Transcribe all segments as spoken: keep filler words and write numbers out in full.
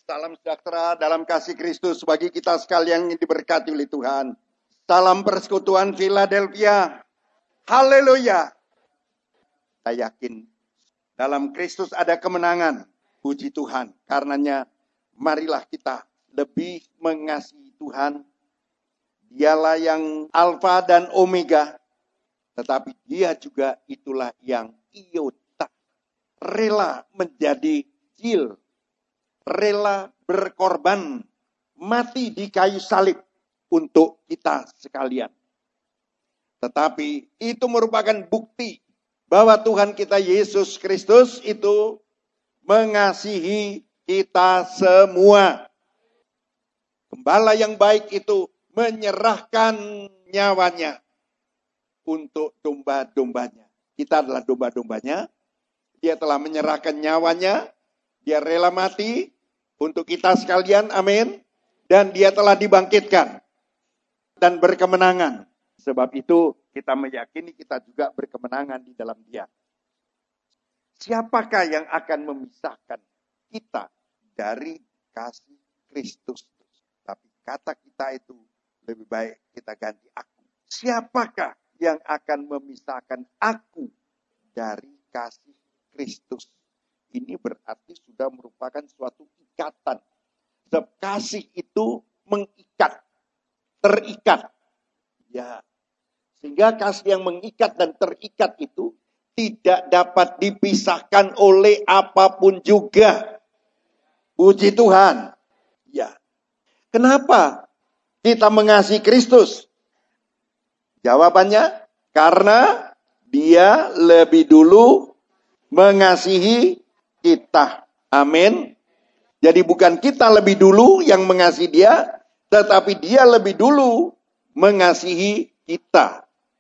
Salam sejahtera dalam kasih Kristus bagi kita sekalian yang diberkati oleh Tuhan. Salam persekutuan Philadelphia. Haleluya. Saya yakin dalam Kristus ada kemenangan. Puji Tuhan. Karenanya marilah kita lebih mengasihi Tuhan. Dialah yang Alfa dan Omega. Tetapi dia juga itulah yang iota. Rela menjadi jil. Rela berkorban, mati di kayu salib untuk kita sekalian. Tetapi itu merupakan bukti bahwa Tuhan kita Yesus Kristus itu mengasihi kita semua. Gembala yang baik itu menyerahkan nyawanya untuk domba-dombanya. Kita adalah domba-dombanya. Dia telah menyerahkan nyawanya. Dia rela mati untuk kita sekalian, amin. Dan dia telah dibangkitkan dan berkemenangan. Sebab itu kita meyakini kita juga berkemenangan di dalam dia. Siapakah yang akan memisahkan kita dari kasih Kristus? Tapi kata kita itu lebih baik kita ganti aku. Siapakah yang akan memisahkan aku dari kasih Kristus? Ini berarti sudah merupakan suatu ikatan. Sebab kasih itu mengikat, terikat. Ya. Sehingga kasih yang mengikat dan terikat itu tidak dapat dipisahkan oleh apapun juga. Puji Tuhan. Ya. Kenapa kita mengasihi Kristus? Jawabannya, karena dia lebih dulu mengasihi kita. Amin. Jadi bukan kita lebih dulu yang mengasihi dia, tetapi dia lebih dulu mengasihi kita.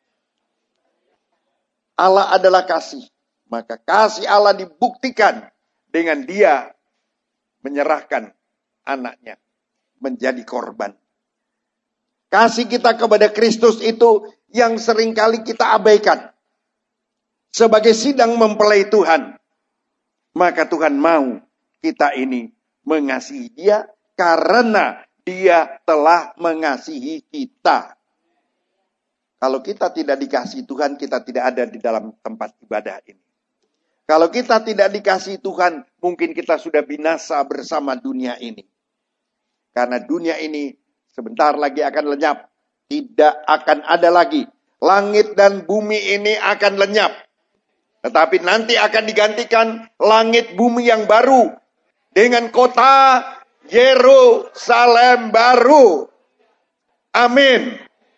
Allah adalah kasih. Maka kasih Allah dibuktikan dengan dia menyerahkan anaknya menjadi korban. Kasih kita kepada Kristus itu yang seringkali kita abaikan. Sebagai sidang mempelai Tuhan. Maka Tuhan mau kita ini mengasihi dia karena dia telah mengasihi kita. Kalau kita tidak dikasihi Tuhan, kita tidak ada di dalam tempat ibadah ini. Kalau kita tidak dikasihi Tuhan, mungkin kita sudah binasa bersama dunia ini. Karena dunia ini sebentar lagi akan lenyap. Tidak akan ada lagi. Langit dan bumi ini akan lenyap. Tetapi nanti akan digantikan langit bumi yang baru. Dengan kota Yerusalem baru. Amin.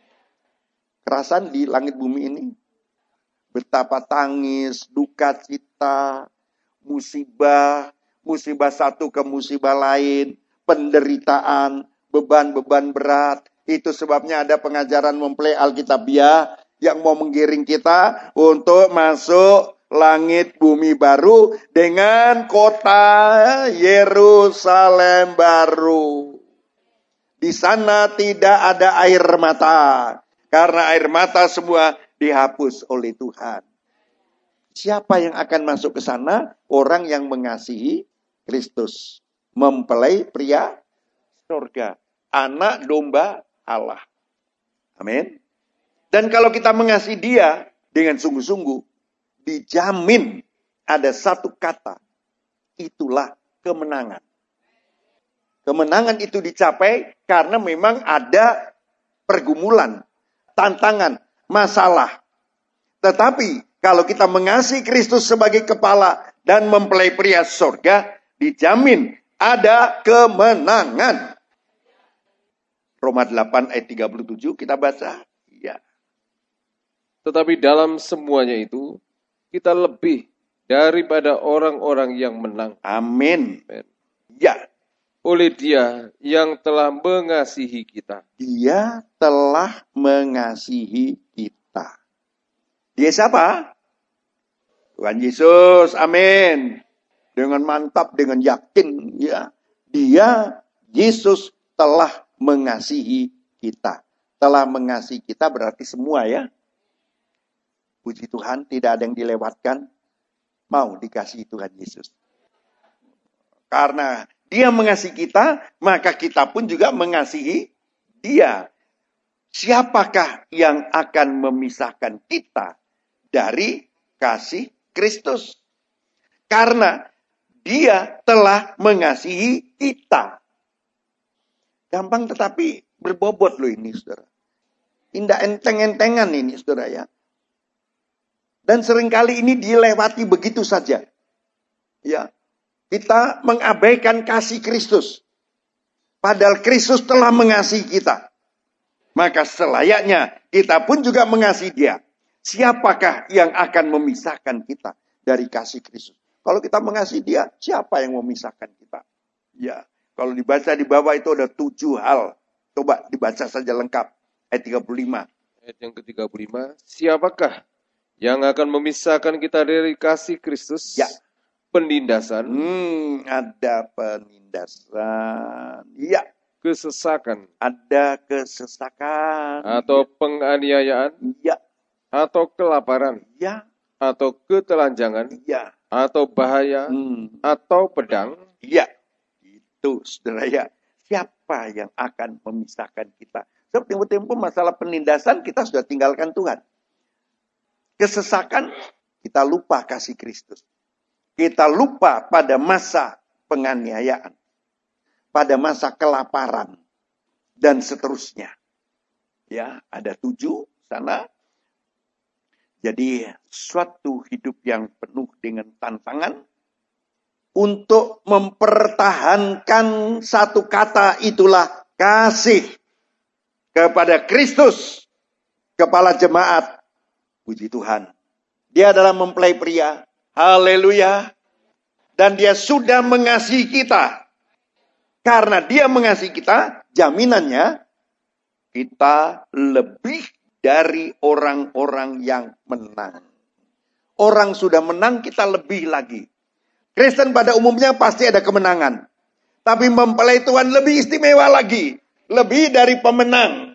Kerasan di langit bumi ini. Betapa tangis, duka cita, musibah. Musibah satu ke musibah lain. Penderitaan, beban-beban berat. Itu sebabnya ada pengajaran mempelai Alkitabiah yang mau menggiring kita untuk masuk langit bumi baru dengan kota Yerusalem baru. Di sana tidak ada air mata. Karena air mata semua dihapus oleh Tuhan. Siapa yang akan masuk ke sana? Orang yang mengasihi Kristus. Mempelai pria surga. Anak domba Allah. Amin. Dan kalau kita mengasihi dia dengan sungguh-sungguh, dijamin ada satu kata. Itulah kemenangan. Kemenangan itu dicapai karena memang ada pergumulan, tantangan, masalah. Tetapi kalau kita mengasihi Kristus sebagai kepala dan mempelai pria surga, dijamin ada kemenangan. Roma delapan ayat tiga puluh tujuh kita baca. Ya. Tetapi dalam semuanya itu, kita lebih daripada orang-orang yang menang. Amin. Amen. Ya. Oleh dia yang telah mengasihi kita. Dia telah mengasihi kita. Dia siapa? Tuhan Yesus. Amin. Dengan mantap, dengan yakin. Ya. Dia, Yesus telah mengasihi kita. Telah mengasihi kita berarti semua ya. Puji Tuhan, tidak ada yang dilewatkan. Mau dikasihi Tuhan Yesus. Karena Dia mengasihi kita, maka kita pun juga mengasihi dia. Siapakah yang akan memisahkan kita dari kasih Kristus? Karena dia telah mengasihi kita. Gampang tetapi berbobot loh ini, saudara. Indah enteng-entengan ini, saudara ya. Dan seringkali ini dilewati begitu saja. Ya, kita mengabaikan kasih Kristus. Padahal Kristus telah mengasihi kita. Maka selayaknya kita pun juga mengasihi dia. Siapakah yang akan memisahkan kita dari kasih Kristus? Kalau kita mengasihi dia, siapa yang memisahkan kita? Ya, kalau dibaca di bawah itu ada tujuh hal. Coba dibaca saja lengkap. Ayat tiga puluh lima. Ayat yang ke tiga puluh lima. Siapakah yang akan memisahkan kita dari kasih Kristus? Ya. Penindasan. Hmm, ada penindasan. Ya. Kesesakan. Ada kesesakan. Atau penganiayaan. Ya. Atau kelaparan. Ya. Atau ketelanjangan. Ya. Atau bahaya. Hmm. Atau pedang. Ya. Itu, saudara ya. Siapa yang akan memisahkan kita? Tempo-tempo masalah penindasan kita sudah tinggalkan Tuhan. Kesesakan, kita lupa kasih Kristus. Kita lupa pada masa penganiayaan. Pada masa kelaparan. Dan seterusnya. Ya, ada tujuh sana. Jadi, suatu hidup yang penuh dengan tantangan. Untuk mempertahankan satu kata itulah kasih. Kepada Kristus. Kepala jemaat. Puji Tuhan. Dia adalah mempelai pria. Haleluya. Dan dia sudah mengasihi kita. Karena dia mengasihi kita, jaminannya kita lebih dari orang-orang yang menang. Orang sudah menang, kita lebih lagi. Kristen pada umumnya pasti ada kemenangan. Tapi mempelai Tuhan lebih istimewa lagi. Lebih dari pemenang.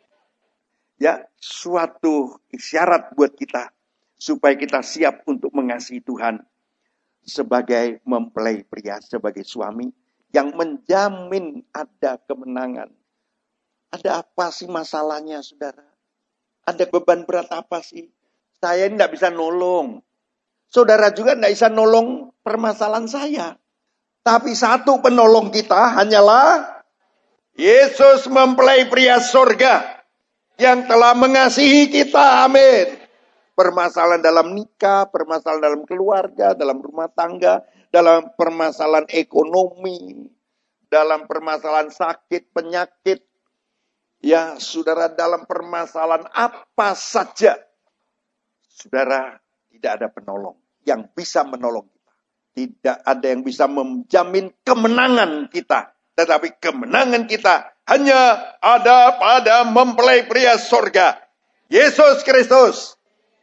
Ya, suatu isyarat buat kita. Supaya kita siap untuk mengasihi Tuhan. Sebagai mempelai pria, sebagai suami. Yang menjamin ada kemenangan. Ada apa sih masalahnya, saudara? Ada beban berat apa sih? Saya ini tidak bisa nolong. Saudara juga tidak bisa nolong permasalahan saya. Tapi satu penolong kita hanyalah Yesus mempelai pria sorga. Yang telah mengasihi kita. Amin. Permasalahan dalam nikah, permasalahan dalam keluarga, dalam rumah tangga, dalam permasalahan ekonomi, dalam permasalahan sakit, penyakit. Ya, saudara, dalam permasalahan apa saja. Saudara, tidak ada penolong yang bisa menolong kita. Tidak ada yang bisa menjamin kemenangan kita. Tetapi kemenangan kita hanya ada pada mempelai pria sorga. Yesus Kristus.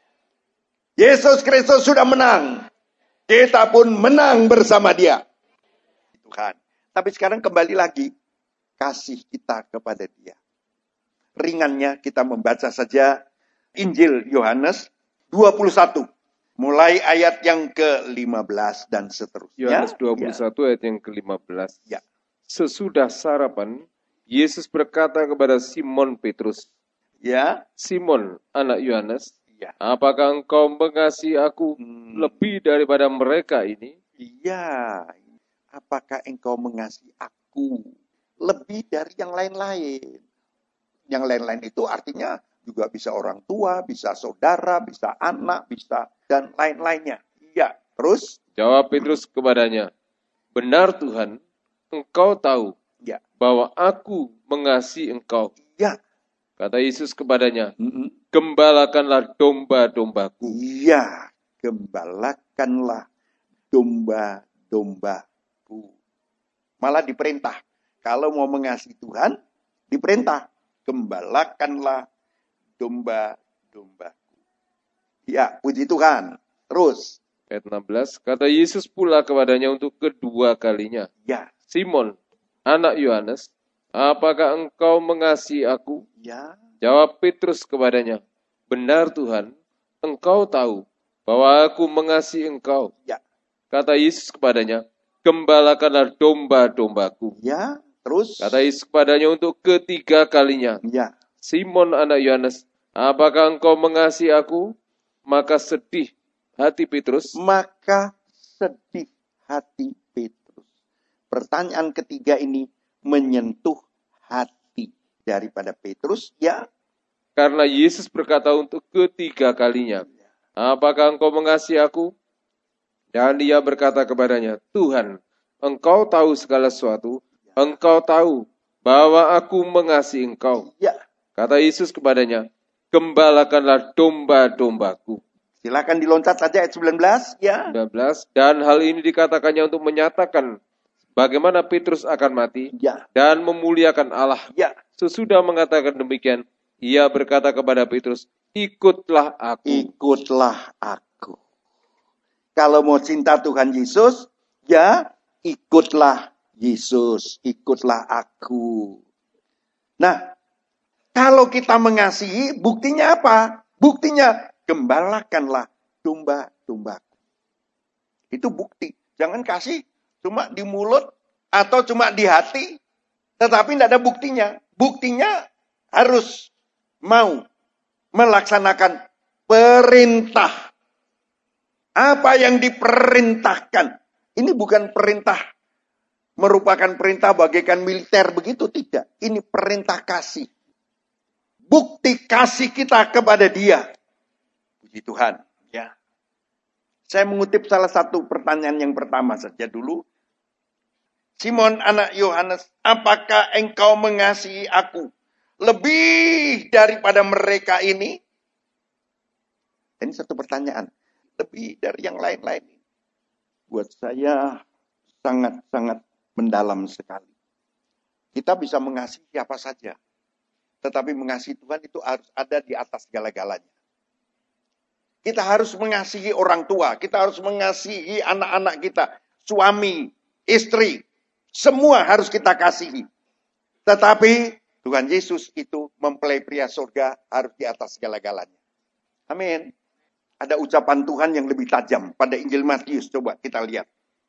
Yesus Kristus sudah menang. Kita pun menang bersama dia. Tuhan. Tapi sekarang kembali lagi. Kasih kita kepada dia. Ringannya kita membaca saja Injil Yohanes dua puluh satu. Mulai ayat yang ke lima belas dan seterusnya. Yohanes dua puluh satu ya. Ayat yang ke lima belas. Ya. Sesudah sarapan, Yesus berkata kepada Simon Petrus, Ya. Simon, anak Yohanes, Ya. apakah engkau mengasihi aku Hmm. lebih daripada mereka ini? Iya. Apakah engkau mengasihi aku lebih dari yang lain-lain? Yang lain-lain itu artinya juga bisa orang tua, bisa saudara, bisa anak, bisa dan lain-lainnya. Iya. Terus? Jawab Petrus kepadanya, benar Tuhan, engkau tahu Ya. bahwa aku mengasihi engkau. Iya. Kata Yesus kepadanya, Mm-mm. gembalakanlah domba-dombaku. Iya. Gembalakanlah domba-dombaku. Malah diperintah. Kalau mau mengasihi Tuhan, diperintah. Gembalakanlah domba-dombaku. Ya, puji Tuhan. Terus. Ayat enam belas, kata Yesus pula kepadanya untuk kedua kalinya, Ya. Simon, anak Yohanes, apakah engkau mengasihi aku? Ya. Jawab Petrus kepadanya, benar Tuhan, engkau tahu bahwa aku mengasihi engkau. Ya. Kata Yesus kepadanya, gembalakanlah domba-dombaku. Ya, terus. Kata Yesus kepadanya untuk ketiga kalinya, Ya. Simon anak Yohanes, apakah engkau mengasihi aku? Maka sedih hati Petrus. Maka sedih hati Petrus. Pertanyaan ketiga ini menyentuh hati daripada Petrus. Ya. Karena Yesus berkata untuk ketiga kalinya, apakah engkau mengasihi aku? Dan dia berkata kepadanya, Tuhan, engkau tahu segala sesuatu, engkau tahu bahwa aku mengasihi engkau. Ya. Kata Yesus kepadanya, gembalakanlah domba-dombaku. Silakan diloncat saja ayat sembilan belas. Ya. sembilan belas. Dan hal ini dikatakannya untuk menyatakan bagaimana Petrus akan mati Ya. dan memuliakan Allah. Ya. Sesudah mengatakan demikian, ia berkata kepada Petrus, ikutlah aku. Ikutlah aku. Kalau mau cinta Tuhan Yesus, ya ikutlah Yesus. Ikutlah aku. Nah, kalau kita mengasihi, buktinya apa? Buktinya, gembalakanlah domba-dombaku. Itu bukti. Jangan kasih cuma di mulut atau cuma di hati, tetapi tidak ada buktinya. Buktinya harus mau melaksanakan perintah. Apa yang diperintahkan. Ini bukan perintah merupakan perintah bagaikan militer begitu, tidak. Ini perintah kasih. Bukti kasih kita kepada Dia. Puji Tuhan. Ya. Saya mengutip salah satu pertanyaan yang pertama saja dulu. Simon anak Yohanes, apakah engkau mengasihi aku lebih daripada mereka ini? Ini satu pertanyaan. Lebih dari yang lain-lain. Buat saya sangat-sangat mendalam sekali. Kita bisa mengasihi siapa saja. Tetapi mengasihi Tuhan itu harus ada di atas segala-galanya. Kita harus mengasihi orang tua. Kita harus mengasihi anak-anak kita. Suami, istri. Semua harus kita kasihi. Tetapi Tuhan Yesus itu mempelai pria surga harus di atas segala-galanya. Amin. Ada ucapan Tuhan yang lebih tajam pada Injil Matius. Coba kita lihat.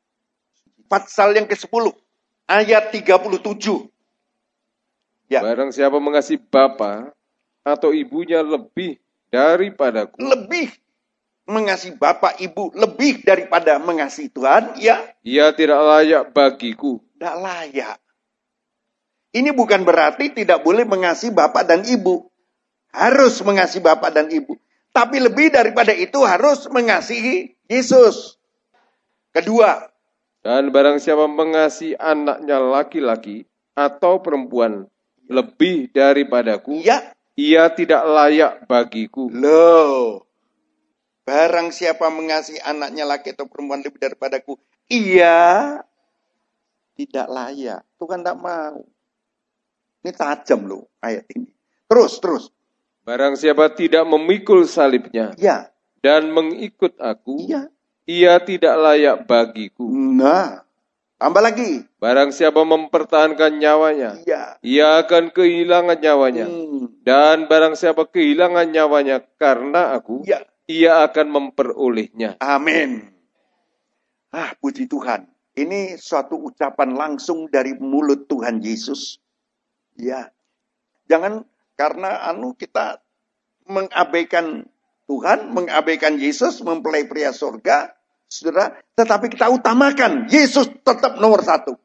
Pasal yang kesepuluh. Ayat tiga puluh tujuh. Ya. Barang siapa mengasihi bapa atau ibunya lebih daripadaku. Lebih mengasihi bapak ibu. Lebih daripada mengasihi Tuhan. Ya. Ia tidak layak bagiku. Tidak layak. Ini bukan berarti tidak boleh mengasihi bapak dan ibu. Harus mengasihi bapak dan ibu. Tapi lebih daripada itu harus mengasihi Yesus. Kedua. Dan barang siapa mengasihi anaknya laki-laki atau perempuan lebih daripadaku, Ya. ia tidak layak bagiku. Loh. Barang siapa mengasihi anaknya laki atau perempuan lebih daripadaku, ia tidak layak. Tuhan tidak mau. Ini tajam loh ayat ini. Terus, terus. Barang siapa tidak memikul salibnya Ya. dan mengikut aku, Iya. ia tidak layak bagiku. Nah, tambah lagi. Barang siapa mempertahankan nyawanya, Iya. ia akan kehilangan nyawanya. Hmm. Dan barang siapa kehilangan nyawanya karena aku, Ya. ia akan memperolehnya. Amin. Ah, puji Tuhan. Ini suatu ucapan langsung dari mulut Tuhan Yesus. Ya. Jangan karena anu kita mengabaikan Tuhan, mengabaikan Yesus, mempelai pria surga, saudara, tetapi kita utamakan Yesus tetap nomor satu.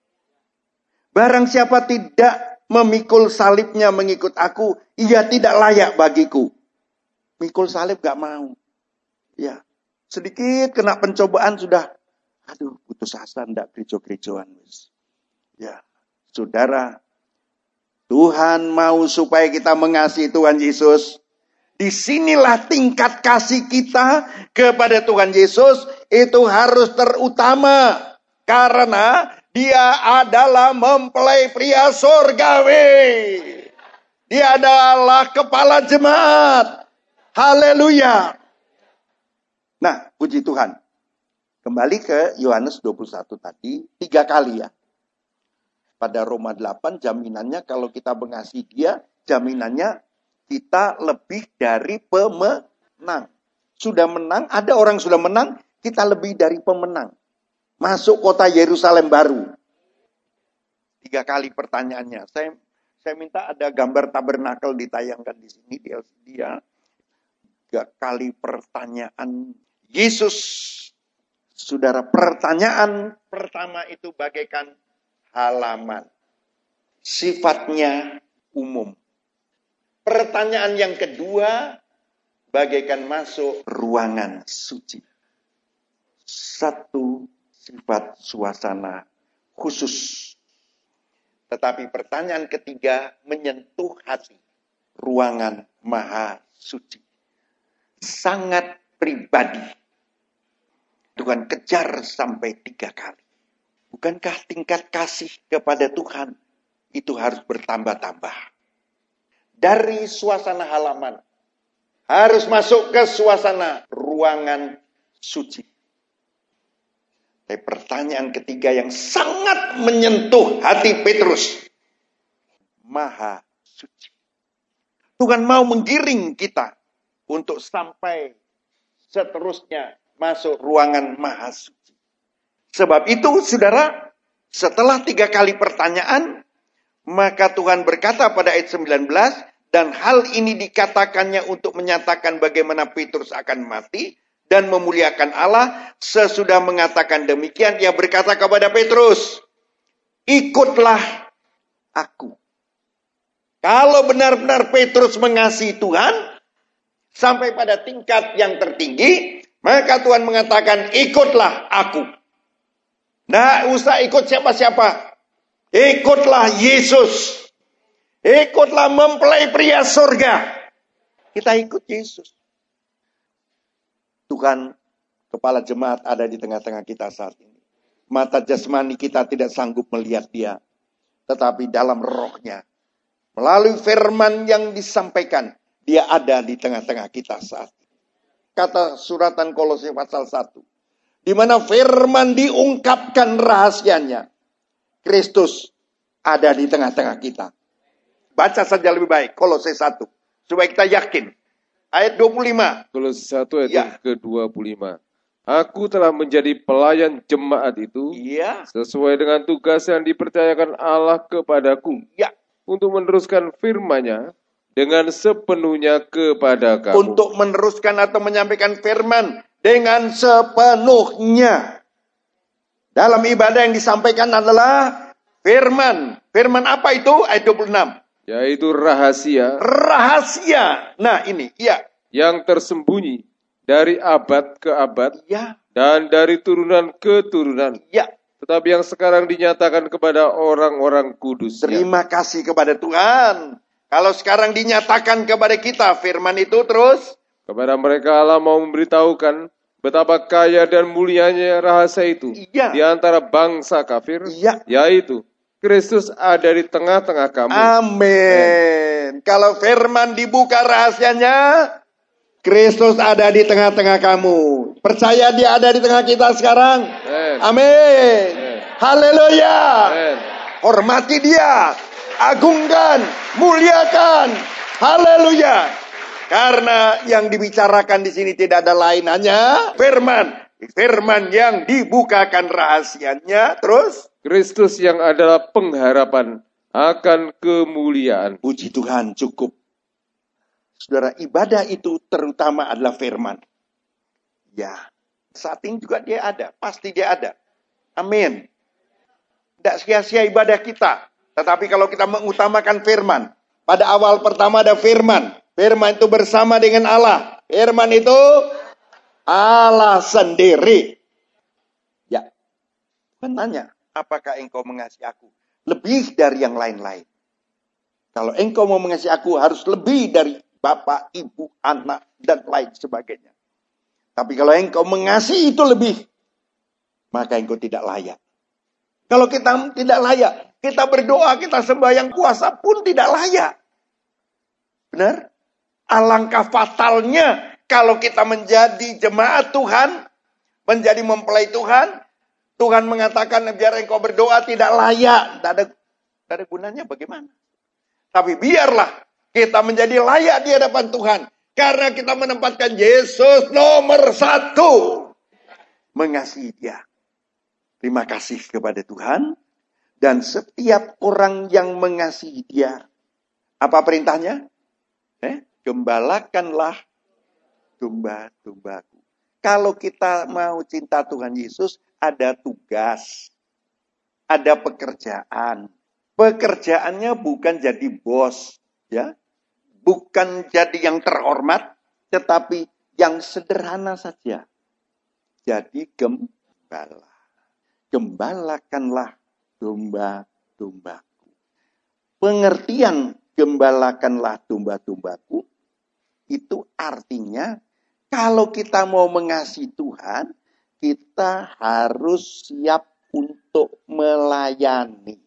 Barang siapa tidak memikul salibnya mengikut aku, ia tidak layak bagiku. Mikul salib gak mau. Ya, sedikit kena pencobaan sudah, aduh putus asa ndak gereja-gerejaan. Ya, saudara, Tuhan mau supaya kita mengasihi Tuhan Yesus. Disinilah tingkat kasih kita kepada Tuhan Yesus itu harus terutama. Karena Dia adalah mempelai pria surgawi. Dia adalah kepala jemaat. Haleluya. Nah, puji Tuhan. Kembali ke Yohanes dua puluh satu tadi. Tiga kali ya. Pada Roma delapan jaminannya kalau kita mengasihi Dia, jaminannya kita lebih dari pemenang. Sudah menang, ada orang sudah menang, kita lebih dari pemenang. masuk kota Yerusalem baru. Tiga kali pertanyaannya. Saya saya minta ada gambar tabernakel ditayangkan di sini di L C D ya. Tiga kali pertanyaan Yesus. Saudara, pertanyaan pertama itu bagaikan halaman. Sifatnya umum. Pertanyaan yang kedua bagaikan masuk ruangan suci. Satu sifat suasana khusus. Tetapi pertanyaan ketiga menyentuh hati. Ruangan maha suci. Sangat pribadi. Tuhan kejar sampai tiga kali. Bukankah tingkat kasih kepada Tuhan itu harus bertambah-tambah? Dari suasana halaman harus masuk ke suasana ruangan suci. Tapi pertanyaan ketiga yang sangat menyentuh hati Petrus. Maha suci. Tuhan mau menggiring kita untuk sampai seterusnya masuk ruangan maha suci. Sebab itu, saudara, setelah tiga kali pertanyaan, maka Tuhan berkata pada ayat sembilan belas, dan hal ini dikatakannya untuk menyatakan bagaimana Petrus akan mati dan memuliakan Allah. Sesudah mengatakan demikian, ia berkata kepada Petrus, ikutlah aku. Kalau benar-benar Petrus mengasihi Tuhan, sampai pada tingkat yang tertinggi, maka Tuhan mengatakan, ikutlah aku. Nah, usah ikut siapa-siapa. Ikutlah Yesus. Ikutlah mempelai pria surga. Kita ikut Yesus. Tuhan, kepala jemaat ada di tengah-tengah kita saat ini. Mata jasmani kita tidak sanggup melihat dia. Tetapi dalam rohnya, melalui firman yang disampaikan, dia ada di tengah-tengah kita saat ini. Kata suratan Kolose pasal satu. Di mana firman diungkapkan rahasianya. Kristus ada di tengah-tengah kita. Baca saja lebih baik, Kolose satu. Supaya kita yakin. Ayat dua puluh lima. Kolose satu ayat Ya. ke dua puluh lima. Aku telah menjadi pelayan jemaat itu. Iya. Sesuai dengan tugas yang dipercayakan Allah kepadaku. Ya. Untuk meneruskan firman-Nya dengan sepenuhnya kepada kamu. Untuk meneruskan atau menyampaikan firman dengan sepenuhnya. Dalam ibadah yang disampaikan adalah firman. Firman apa itu? Ayat dua puluh enam. Yaitu rahasia. Rahasia. Nah ini, iya. Yang tersembunyi dari abad ke abad. Ya. Dan dari turunan ke turunan. Ya. Tetapi yang sekarang dinyatakan kepada orang-orang kudus. Terima kasih kepada Tuhan. Kalau sekarang dinyatakan kepada kita firman itu terus. Kepada mereka Allah mau memberitahukan betapa kaya dan mulianya rahasia itu. Iya. Di antara bangsa kafir. Iya. Yaitu Kristus ada di tengah-tengah kamu. Amin. Kalau firman dibuka rahasianya, Kristus ada di tengah-tengah kamu. Percaya dia ada di tengah kita sekarang? Amin. Amin. Haleluya. Amin. Hormati dia. Agungkan. Muliakan. Haleluya. Karena yang dibicarakan di sini tidak ada lain hanya firman. Firman yang dibukakan rahasianya. Terus? Kristus yang adalah pengharapan akan kemuliaan. Puji Tuhan, cukup. Saudara, ibadah itu terutama adalah firman. Ya, saat ini juga dia ada. Pasti dia ada. Amin. Tidak sia-sia ibadah kita. Tetapi kalau kita mengutamakan firman. Pada awal pertama ada firman. Firman itu bersama dengan Allah. Firman itu Allah sendiri. Ya. Tuhan tanya, apakah engkau mengasihi aku? Lebih dari yang lain-lain. Kalau engkau mau mengasihi aku, harus lebih dari bapak, ibu, anak, dan lain sebagainya. Tapi kalau engkau mengasihi itu lebih, maka engkau tidak layak. Kalau kita tidak layak, kita berdoa, kita sembahyang puasa pun tidak layak. Benar? Alangkah fatalnya kalau kita menjadi jemaat Tuhan, menjadi mempelai Tuhan, Tuhan mengatakan biar engkau berdoa tidak layak. Tidak ada, tidak ada gunanya bagaimana? Tapi biarlah kita menjadi layak di hadapan Tuhan. Karena kita menempatkan Yesus nomor satu. Mengasihi dia. Terima kasih kepada Tuhan. Dan setiap orang yang mengasihi dia. Apa perintahnya? Eh, gembalakanlah domba-dombaku. Kalau kita mau cinta Tuhan Yesus, ada tugas. Ada pekerjaan. Pekerjaannya bukan jadi bos. Ya, bukan jadi yang terhormat. Tetapi yang sederhana saja. Jadi gembala. Gembalakanlah domba-dombaku. Pengertian gembalakanlah domba-dombaku itu artinya kalau kita mau mengasihi Tuhan, kita harus siap untuk melayani.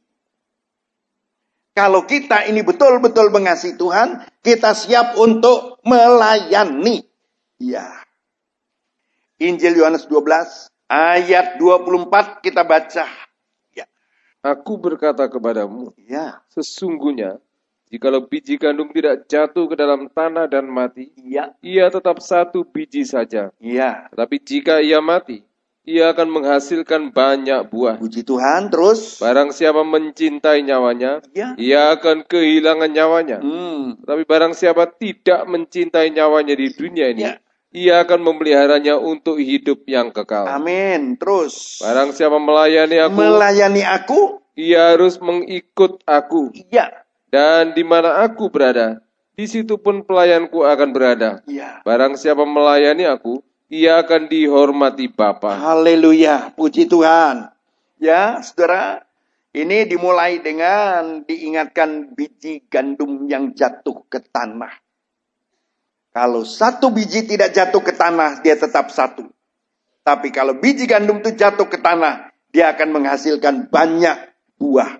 Kalau kita ini betul-betul mengasihi Tuhan, kita siap untuk melayani. Ya. Injil Yohanes dua belas ayat dua puluh empat kita baca. Aku berkata kepadamu, Ya. sesungguhnya, jikalau biji gandum tidak jatuh ke dalam tanah dan mati, Ya. ia tetap satu biji saja. Ya. Tetapi jika ia mati, ia akan menghasilkan banyak buah. Puji Tuhan, terus. Barang siapa mencintai nyawanya, Ya. ia akan kehilangan nyawanya. Hmm. Tetapi barang siapa tidak mencintai nyawanya di dunia ini, Ya. ia akan memeliharanya untuk hidup yang kekal. Amin. Terus. Barang siapa melayani aku, Melayani aku. ia harus mengikut aku. Ya. Dan di mana aku berada, di situ pun pelayanku akan berada. Ya. Barang siapa melayani aku, ia akan dihormati Bapa. Haleluya. Puji Tuhan. Ya, saudara. Ini dimulai dengan diingatkan biji gandum yang jatuh ke tanah. Kalau satu biji tidak jatuh ke tanah, dia tetap satu. Tapi kalau biji gandum itu jatuh ke tanah, dia akan menghasilkan banyak buah.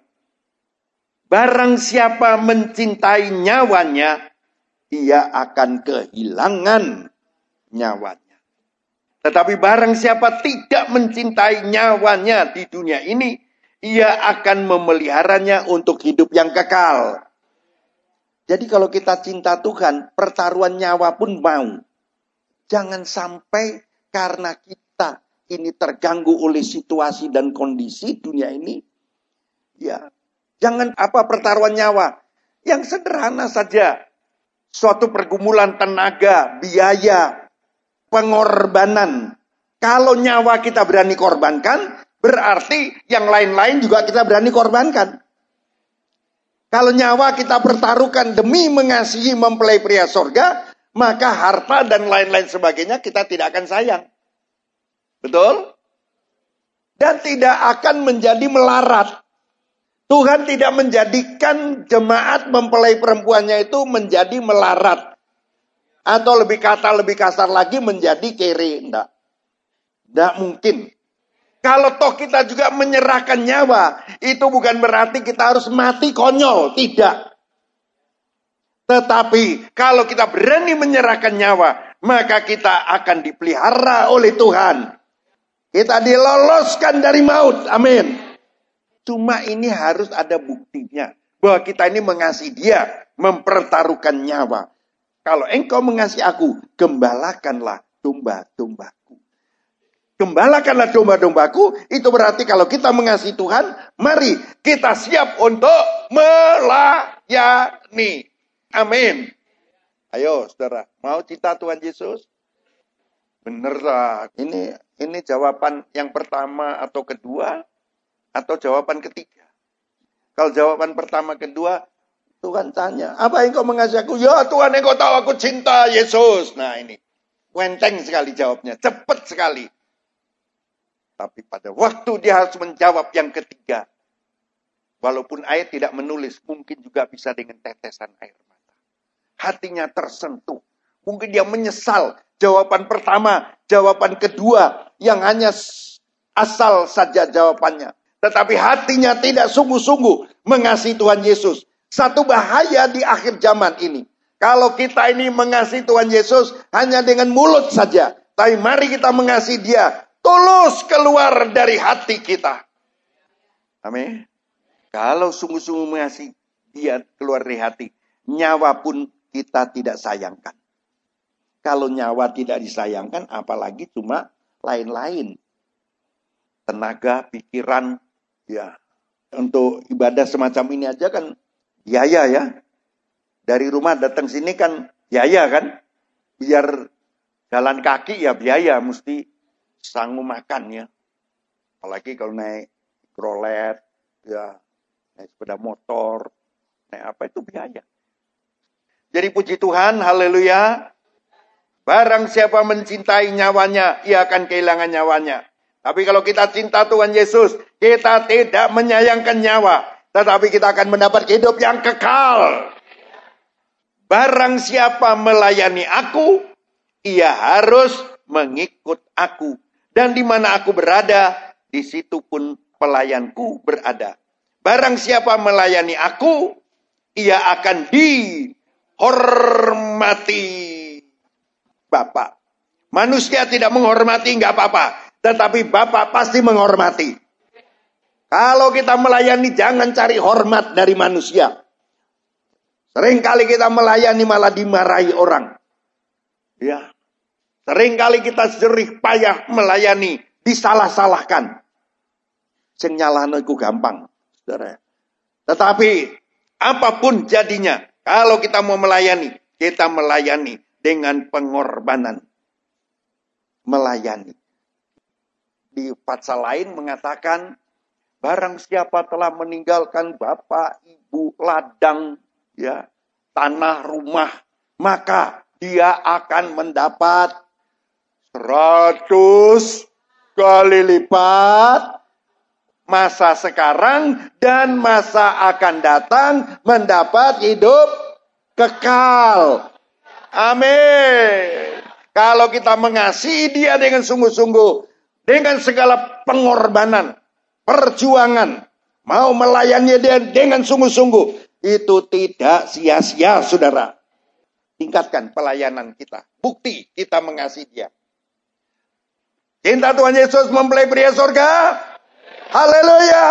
Barang siapa mencintai nyawanya, ia akan kehilangan nyawanya. Tetapi barang siapa tidak mencintai nyawanya di dunia ini, ia akan memeliharanya untuk hidup yang kekal. Jadi kalau kita cinta Tuhan, pertaruhan nyawa pun mau. Jangan sampai karena kita ini terganggu oleh situasi dan kondisi dunia ini. Ya, jangan apa pertaruhan nyawa. Yang sederhana saja. Suatu pergumulan tenaga, biaya, pengorbanan. Kalau nyawa kita berani korbankan, berarti yang lain-lain juga kita berani korbankan. Kalau nyawa kita pertaruhkan demi mengasihi mempelai pria sorga, maka harta dan lain-lain sebagainya kita tidak akan sayang. Betul? Dan tidak akan menjadi melarat. Tuhan tidak menjadikan jemaat mempelai perempuannya itu menjadi melarat. Atau lebih kata lebih kasar lagi menjadi kere. Tidak. Tidak mungkin. Kalau toh kita juga menyerahkan nyawa, itu bukan berarti kita harus mati konyol. Tidak. Tetapi kalau kita berani menyerahkan nyawa, maka kita akan dipelihara oleh Tuhan. Kita diloloskan dari maut. Amin. Cuma ini harus ada buktinya. Bahwa kita ini mengasihi dia, mempertaruhkan nyawa. Kalau engkau mengasihi aku, gembalakanlah domba-dombaku. Gembalakanlah domba-dombaku, itu berarti kalau kita mengasihi Tuhan, mari kita siap untuk melayani. Amin. Ayo saudara, mau cinta Tuhan Yesus? Bener lah. Ini, ini jawaban yang pertama atau kedua, atau jawaban ketiga. Kalau jawaban pertama kedua, Tuhan tanya, apa engkau mengasihi aku? Ya Tuhan, engkau tahu aku cinta Yesus. Nah ini, wenteng sekali jawabnya, cepat sekali. Tapi pada waktu dia harus menjawab yang ketiga. Walaupun ayat tidak menulis, mungkin juga bisa dengan tetesan air mata. Hatinya tersentuh. Mungkin dia menyesal. Jawaban pertama, jawaban kedua, yang hanya asal saja jawabannya. Tetapi hatinya tidak sungguh-sungguh mengasihi Tuhan Yesus. Satu bahaya di akhir zaman ini. Kalau kita ini mengasihi Tuhan Yesus hanya dengan mulut saja. Tapi mari kita mengasihi dia. Tulus keluar dari hati kita. Amin. Kalau sungguh-sungguh mengasihi dia keluar dari hati, nyawa pun kita tidak sayangkan. Kalau nyawa tidak disayangkan, apalagi cuma lain-lain. tenaga, pikiran, ya. Untuk ibadah semacam ini aja kan biaya ya. Dari rumah datang sini kan biaya kan. Biar jalan kaki ya biaya, mesti sanggup makan ya. Apalagi kalau naik mikrolet, ya, naik sepeda motor, naik apa itu biaya. Jadi puji Tuhan, haleluya. Barang siapa mencintai nyawanya, ia akan kehilangan nyawanya. Tapi kalau kita cinta Tuhan Yesus, kita tidak menyayangkan nyawa. Tetapi kita akan mendapat hidup yang kekal. Barang siapa melayani aku, ia harus mengikut aku. Dan di mana aku berada, di situ pun pelayanku berada. Barang siapa melayani aku, ia akan dihormati. Bapak. Manusia tidak menghormati, enggak apa-apa. Tetapi Bapak pasti menghormati. Kalau kita melayani, jangan cari hormat dari manusia. Seringkali kita melayani malah dimarahi orang. Ya. Seringkali kita jerih payah melayani, disalah-salahkan. Sing nyalahno iku gampang, Saudara. Tetapi apapun jadinya, kalau kita mau melayani, kita melayani dengan pengorbanan. Melayani. Di pasal lain mengatakan, barang siapa telah meninggalkan bapak, ibu, ladang, ya, tanah, rumah, maka dia akan mendapat seratus kali lipat masa sekarang dan masa akan datang mendapat hidup kekal. Amin. Kalau kita mengasihi dia dengan sungguh-sungguh, dengan segala pengorbanan, perjuangan, mau melayani dia dengan sungguh-sungguh, itu tidak sia-sia, saudara. Tingkatkan pelayanan kita. Bukti kita mengasihi dia. Cinta Tuhan Yesus mempelai pria surga. Haleluya.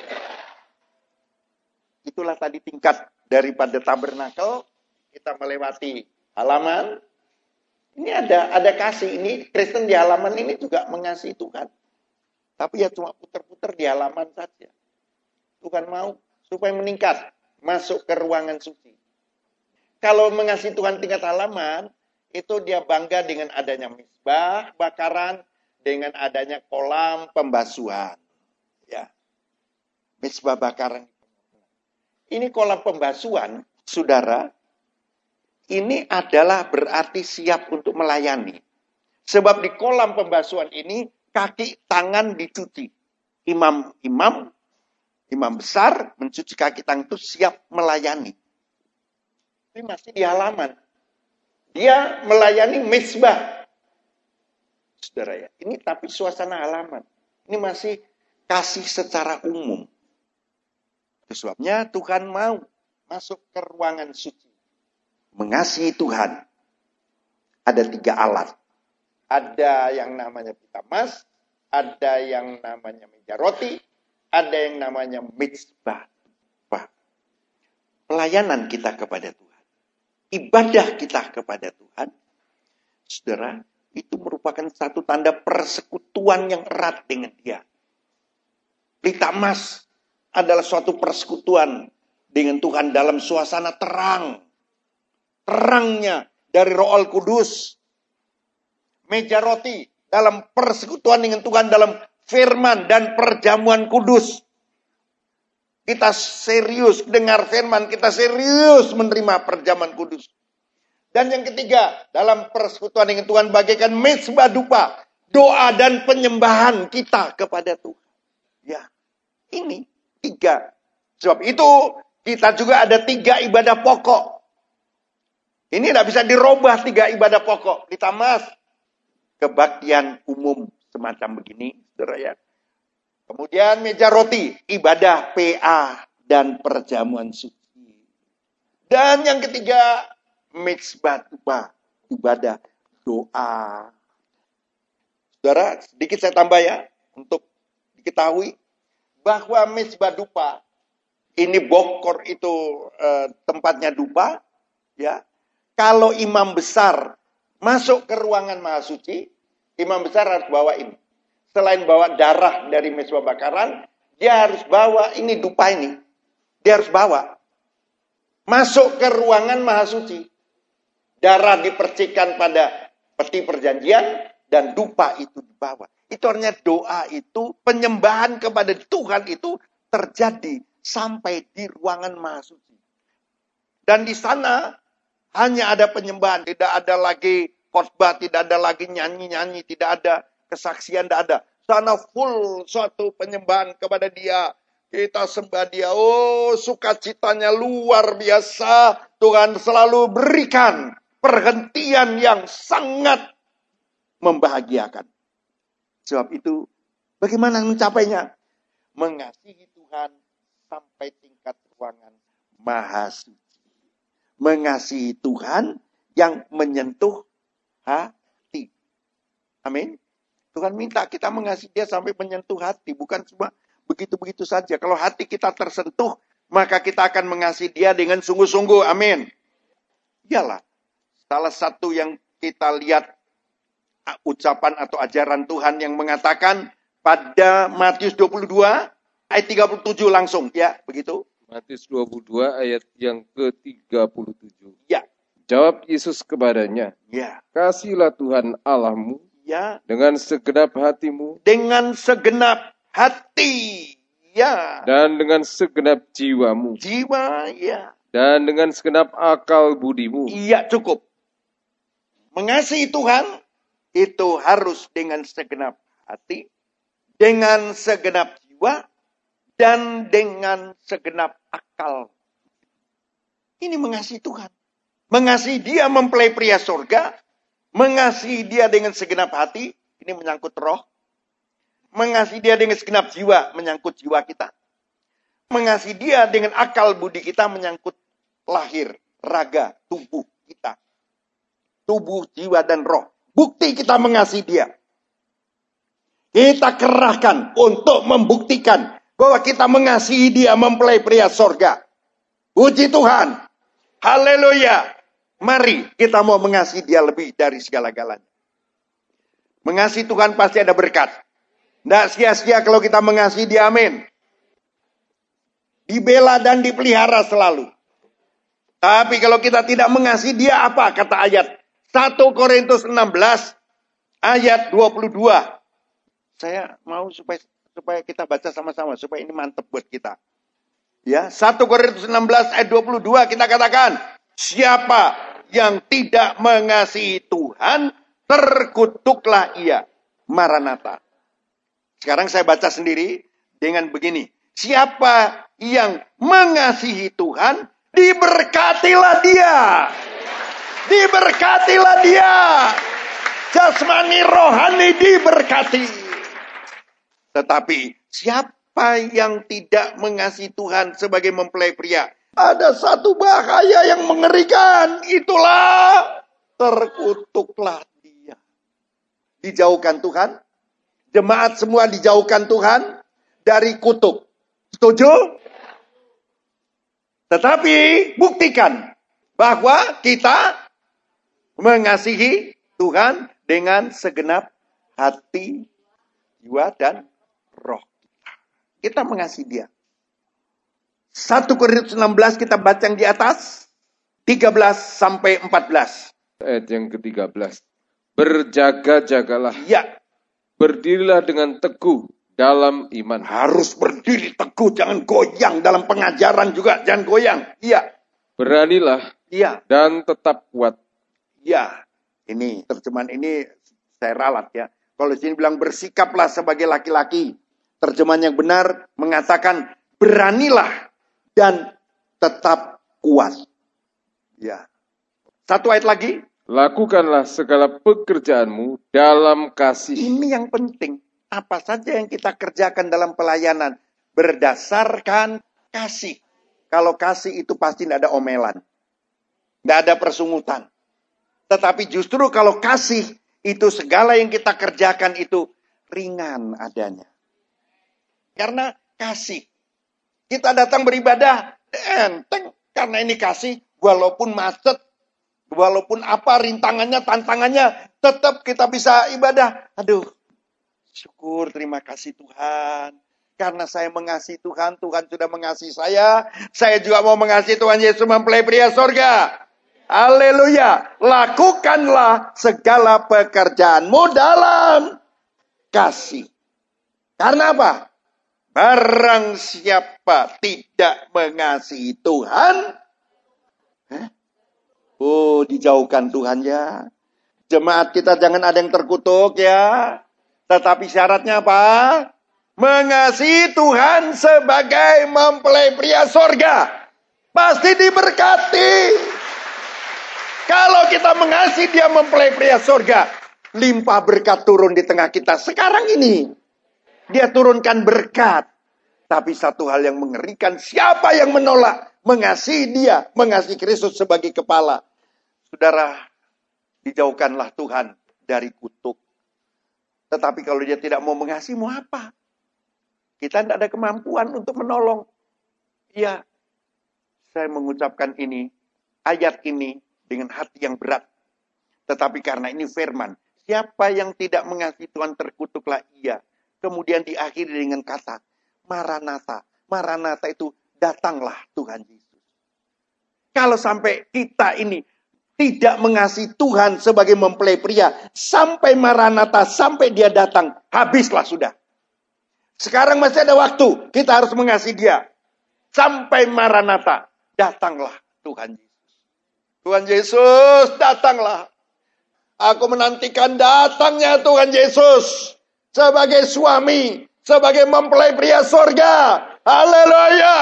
Itulah tadi tingkat daripada tabernakel. Kita melewati halaman. Ini ada ada kasih. Ini Kristen di halaman ini juga mengasihi Tuhan. Tapi ya cuma putar-putar di halaman saja. Tuhan mau supaya meningkat. Masuk ke ruangan suci. Kalau mengasihi Tuhan tingkat halaman, itu dia bangga dengan adanya misbah bakaran, dengan adanya kolam pembasuhan. Ya. Misbah bakaran. Ini kolam pembasuhan, saudara, ini adalah berarti siap untuk melayani. Sebab di kolam pembasuhan ini, kaki tangan dicuci. Imam-imam, imam besar mencuci kaki tangan itu siap melayani. Ini masih di halaman. Dia melayani misbah. Saudara ya, ini tapi suasana halaman. Ini masih kasih secara umum. Itu sebabnya Tuhan mau masuk ke ruangan suci. Mengasihi Tuhan. Ada tiga alat. Ada yang namanya pita emas, ada yang namanya meja roti, ada yang namanya mizbah. Pelayanan kita kepada Tuhan. Ibadah kita kepada Tuhan. Saudara, itu merupakan satu tanda persekutuan yang erat dengan dia. Pita emas adalah suatu persekutuan dengan Tuhan dalam suasana terang. Terangnya dari Roh Al-Kudus. Meja roti dalam persekutuan dengan Tuhan dalam firman dan perjamuan kudus. Kita serius dengar firman, kita serius menerima perjamuan kudus. Dan yang ketiga, dalam persekutuan dengan Tuhan bagaikan mezbah dupa, doa dan penyembahan kita kepada Tuhan. Ya, ini tiga. Sebab itu kita juga ada tiga ibadah pokok. Ini tidak bisa dirubah tiga ibadah pokok. Pita emas, kebaktian umum semacam begini, saudara ya. Kemudian meja roti, ibadah P A dan perjamuan suci. Dan yang ketiga, mezbah dupa, ibadah doa. Saudara, sedikit saya tambah ya, untuk diketahui bahwa mezbah dupa, ini bokor itu eh, tempatnya dupa, ya. Kalau imam besar masuk ke ruangan maha suci, imam besar harus bawa ini. selain bawa darah dari mezbah bakaran, dia harus bawa ini dupa ini. Dia harus bawa. Masuk ke ruangan maha suci. Darah dipercikan pada peti perjanjian dan dupa itu dibawa. Itu artinya doa itu, penyembahan kepada Tuhan itu terjadi sampai di ruangan maha suci. Dan di sana hanya ada penyembahan, tidak ada lagi khotbah, tidak ada lagi nyanyi-nyanyi, tidak ada kesaksian, tidak ada. Sana full suatu penyembahan kepada Dia. Kita sembah Dia. Oh, sukacitanya luar biasa. Tuhan selalu berikan perhentian yang sangat membahagiakan. Sebab itu, bagaimana mencapainya? Mengasihi Tuhan sampai tingkat ruangan maha suci. Mengasihi Tuhan yang menyentuh hati. Amin. Tuhan minta kita mengasihi Dia sampai menyentuh hati. Bukan cuma begitu-begitu saja. Kalau hati kita tersentuh, maka kita akan mengasihi Dia dengan sungguh-sungguh. Amin. Iyalah. Salah satu yang kita lihat ucapan atau ajaran Tuhan yang mengatakan pada Matius dua puluh dua ayat tiga puluh tujuh langsung. Ya, begitu. Matius dua puluh dua ayat yang ke tiga puluh tujuh. Ya. Jawab Yesus kepadanya, Ya. Kasihilah Tuhan Allahmu Ya. dengan segenap hatimu, Dengan segenap hati. Ya. dan dengan segenap jiwamu, Jiwa. Ya. dan dengan segenap akal budimu. Iya, cukup. Mengasihi Tuhan itu harus dengan segenap hati, dengan segenap jiwa, dan dengan segenap akal. Ini mengasihi Tuhan. Mengasihi Dia mempelai pria surga. Mengasihi Dia dengan segenap hati. Ini menyangkut roh. Mengasihi Dia dengan segenap jiwa. Menyangkut jiwa kita. Mengasihi Dia dengan akal budi kita. Menyangkut lahir, raga, tubuh kita. Tubuh, jiwa, dan roh. Bukti kita mengasihi Dia. Kita kerahkan untuk membuktikan bahwa kita mengasihi Dia mempelai pria sorga. Puji Tuhan. Haleluya. Mari kita mau mengasihi Dia lebih dari segala-galanya. Mengasihi Tuhan pasti ada berkat. Tidak sia-sia kalau kita mengasihi Dia. Amin. Dibela dan dipelihara selalu. Tapi kalau kita tidak mengasihi Dia, apa kata ayat satu Korintus enam belas ayat dua puluh dua. Saya mau supaya supaya kita baca sama-sama, supaya ini mantap buat kita. Ya, satu Korintus enam belas ayat dua puluh dua kita katakan, siapa yang tidak mengasihi Tuhan, terkutuklah ia. Maranatha. Sekarang saya baca sendiri dengan begini. Siapa yang mengasihi Tuhan, diberkatilah dia. Diberkatilah dia. Jasmani rohani diberkati. Tetapi siapa yang tidak mengasihi Tuhan sebagai mempelai pria, ada satu bahaya yang mengerikan. Itulah terkutuklah dia. Dijauhkan Tuhan. Jemaat semua dijauhkan Tuhan dari kutuk. Setuju? Tetapi buktikan bahwa kita mengasihi Tuhan dengan segenap hati, jiwa, dan roh. Kita mengasihi Dia. satu Korintus enam belas kita baca yang di atas. tiga belas sampai empat belas. Ayat yang ke tiga belas. Berjaga-jagalah. Ya. Berdirilah dengan teguh dalam iman. Harus berdiri teguh, jangan goyang. Dalam pengajaran juga jangan goyang. Iya. Beranilah. Iya. Dan tetap kuat. Ya, ini terjemahan ini saya ralat ya. Kalau di sini bilang bersikaplah sebagai laki-laki. Terjemahan yang benar mengatakan beranilah dan tetap kuat. Ya. Satu ayat lagi. Lakukanlah segala pekerjaanmu dalam kasih. Ini yang penting. Apa saja yang kita kerjakan dalam pelayanan berdasarkan kasih. Kalau kasih itu pasti tidak ada omelan. Tidak ada persungutan. Tetapi justru kalau kasih, itu segala yang kita kerjakan itu ringan adanya. Karena kasih. Kita datang beribadah, enteng. Karena ini kasih, walaupun macet, walaupun apa rintangannya, tantangannya, tetap kita bisa ibadah. Aduh, Syukur, terima kasih Tuhan. Karena saya mengasihi Tuhan, Tuhan sudah mengasihi saya. Saya juga mau mengasihi Tuhan Yesus mempelai pria sorga. Haleluya. Lakukanlah segala pekerjaanmu dalam kasih. Karena apa? Barang siapa tidak mengasihi Tuhan, eh? oh dijauhkan Tuhan ya. Jemaat kita jangan ada yang terkutuk ya. Tetapi syaratnya apa? Mengasihi Tuhan sebagai mempelai pria sorga. Pasti diberkati. Kalau kita mengasihi dia mempelai pria sorga, limpah berkat turun di tengah kita. Sekarang ini, dia turunkan berkat. Tapi satu hal yang mengerikan, siapa yang menolak mengasihi dia, mengasihi Kristus sebagai kepala? Saudara, dijauhkanlah Tuhan dari kutuk. Tetapi kalau dia tidak mau mengasihi, mau apa? Kita tidak ada kemampuan untuk menolong. Ya, saya mengucapkan ini, ayat ini dengan hati yang berat. Tetapi karena ini firman, siapa yang tidak mengasihi Tuhan terkutuklah ia. Kemudian diakhiri dengan kata, Maranatha. Maranatha itu datanglah Tuhan Yesus. Kalau sampai kita ini tidak mengasihi Tuhan sebagai mempelai pria, sampai Maranatha, sampai dia datang, habislah sudah. Sekarang masih ada waktu, kita harus mengasihi dia. Sampai Maranatha, datanglah Tuhan Yesus. Tuhan Yesus, datanglah. Aku menantikan datangnya Tuhan Yesus. Sebagai suami, sebagai mempelai pria sorga. Haleluya.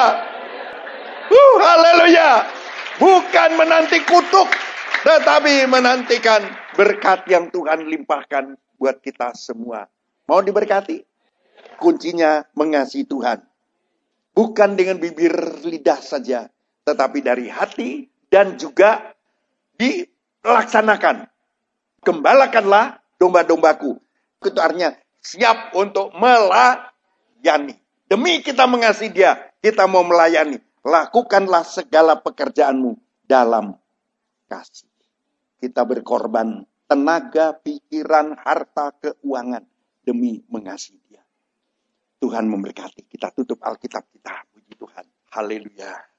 Uh, haleluya. Bukan menanti kutuk, tetapi menantikan berkat yang Tuhan limpahkan buat kita semua. Mau diberkati? Kuncinya mengasihi Tuhan. Bukan dengan bibir lidah saja, tetapi dari hati dan juga dilaksanakan. Gembalakanlah domba-dombaku. Itu artinya siap untuk melayani. Demi kita mengasihi dia, kita mau melayani. Lakukanlah segala pekerjaanmu dalam kasih. Kita berkorban tenaga, pikiran, harta, keuangan demi mengasihi dia. Tuhan memberkati. Kita tutup Alkitab kita. Puji Tuhan. Haleluya.